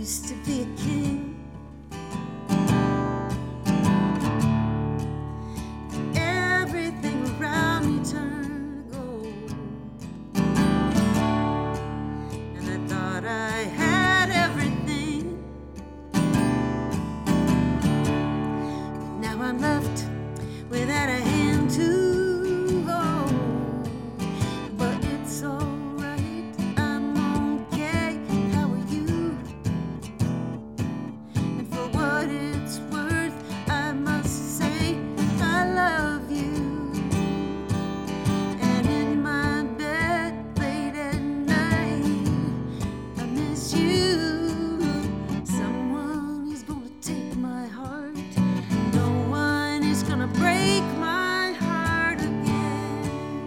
used to be a king. Everything around me turned to gold. And I thought I had everything. But now I'm left without a hand to hold. But it's alright, I'm okay. How are you? And for what it's worth, I must say I love you. And in my bed late at night, I miss you. Someone is gonna take my heart. No one is gonna break my heart again.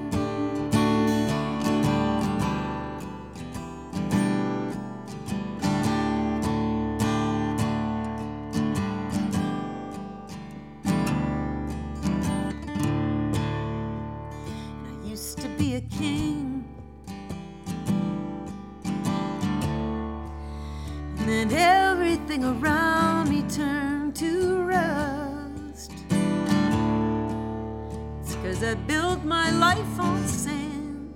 And I used to be a king. And then everything around me turned to rust. It's 'cause I built my life on sand.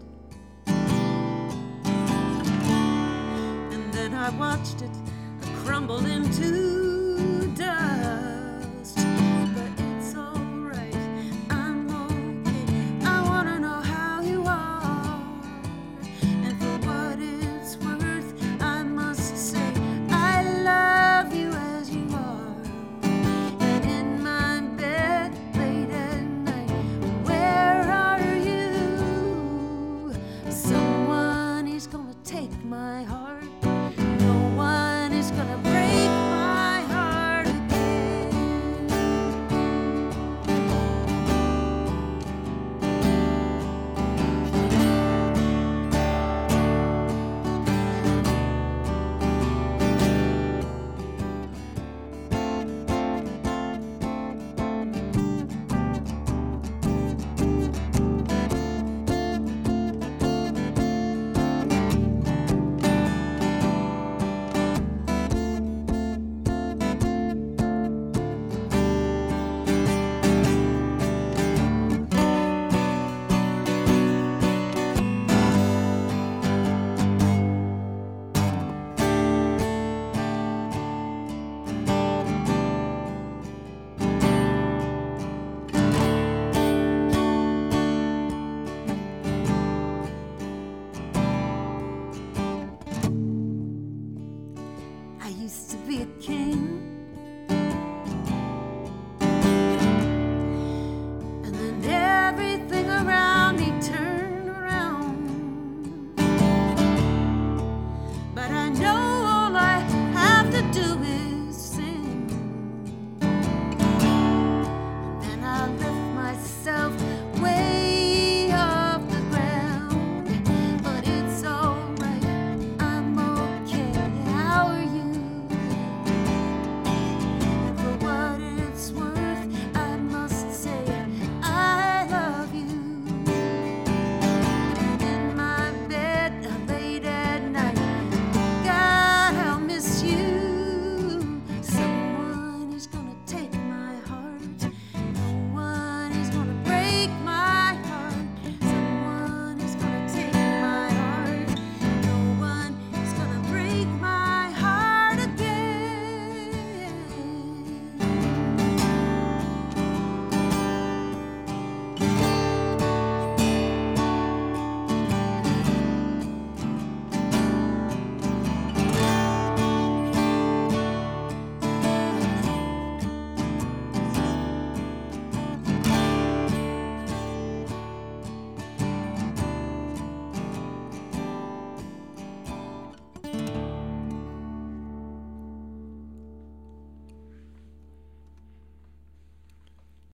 And then I watched it crumble into dust.